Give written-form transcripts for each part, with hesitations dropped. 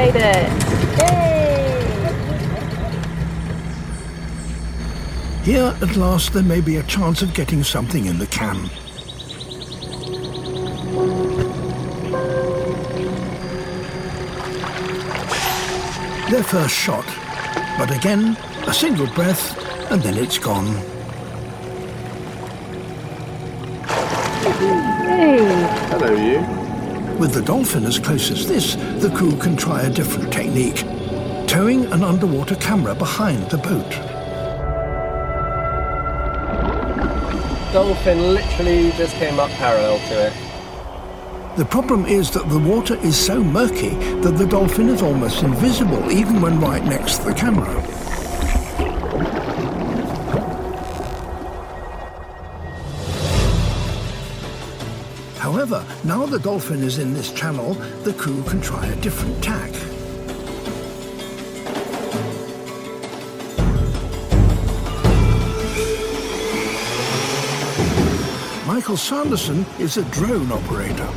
made it. Yay! Here, at last, there may be a chance of getting something in the can. Their first shot, but again, a single breath, and then it's gone. Hey! Hello, you. With the dolphin as close as this, the crew can try a different technique, towing an underwater camera behind the boat. Dolphin literally just came up parallel to it. The problem is that the water is so murky that the dolphin is almost invisible even when right next to the camera. However, now the dolphin is in this channel, the crew can try a different tack. Michael Sanderson is a drone operator.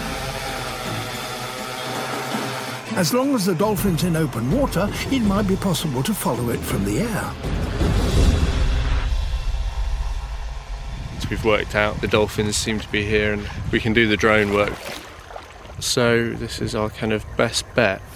As long as the dolphin's in open water, it might be possible to follow it from the air. So we've worked out the dolphins seem to be here and we can do the drone work. So this is our kind of best bet